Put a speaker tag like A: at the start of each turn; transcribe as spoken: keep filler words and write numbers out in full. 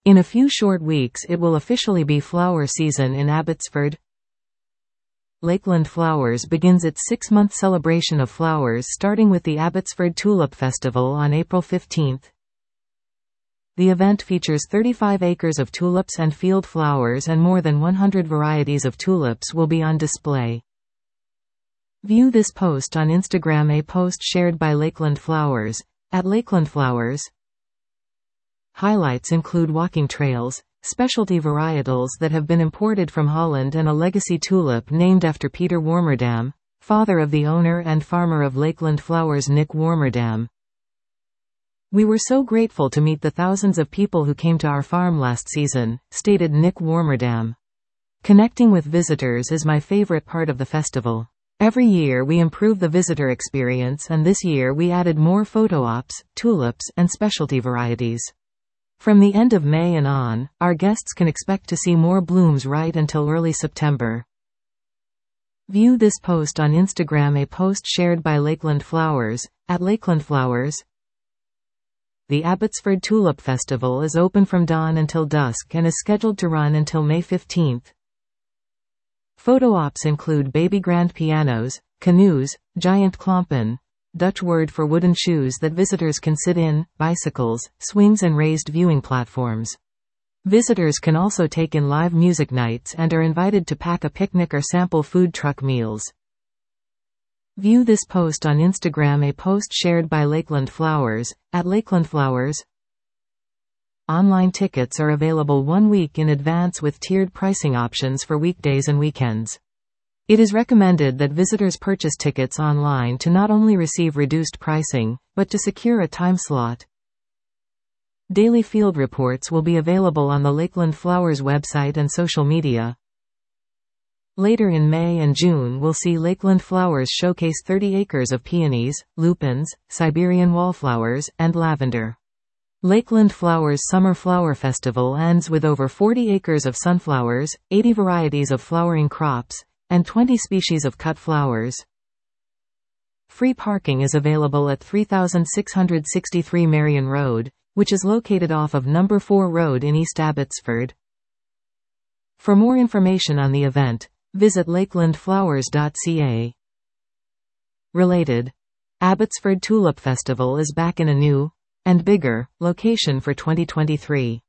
A: In a few short weeks it will officially be flower season in Abbotsford. Lakeland Flowers begins its six-month celebration of flowers starting with the Abbotsford Tulip Festival on April fifteenth. The event features thirty-five acres of tulips and field flowers, and more than one hundred varieties of tulips will be on display. View this post on Instagram, a post shared by Lakeland Flowers, at Lakeland Flowers. Highlights include walking trails, specialty varietals that have been imported from Holland, and a legacy tulip named after Peter Warmerdam, father of the owner and farmer of Lakeland Flowers, Nick Warmerdam. "We were so grateful to meet the thousands of people who came to our farm last season," stated Nick Warmerdam. "Connecting with visitors is my favorite part of the festival. Every year we improve the visitor experience, and this year we added more photo ops, tulips, and specialty varieties. From the end of May and on, our guests can expect to see more blooms right until early September." View this post on Instagram, a post shared by Lakeland Flowers, at Lakeland Flowers. The Abbotsford Tulip Festival is open from dawn until dusk and is scheduled to run until May fifteenth. Photo ops include baby grand pianos, canoes, giant klompen, Dutch word for wooden shoes that visitors can sit in, bicycles, swings, and raised viewing platforms. Visitors can also take in live music nights and are invited to pack a picnic or sample food truck meals. View this post on Instagram, a post shared by Lakeland Flowers, at Lakeland Flowers. Online tickets are available one week in advance with tiered pricing options for weekdays and weekends. It is recommended that visitors purchase tickets online to not only receive reduced pricing, but to secure a time slot. Daily field reports will be available on the Lakeland Flowers website and social media. Later in May and June we'll see Lakeland Flowers showcase thirty acres of peonies, lupins, Siberian wallflowers, and lavender. Lakeland Flowers Summer Flower Festival ends with over forty acres of sunflowers, eighty varieties of flowering crops, and twenty species of cut flowers. Free parking is available at three thousand six hundred sixty-three Marion Road, which is located off of number four Road in East Abbotsford. For more information on the event, visit lakeland flowers dot c a. Related. Abbotsford Tulip Festival is back in a new, and bigger, location for twenty twenty-three.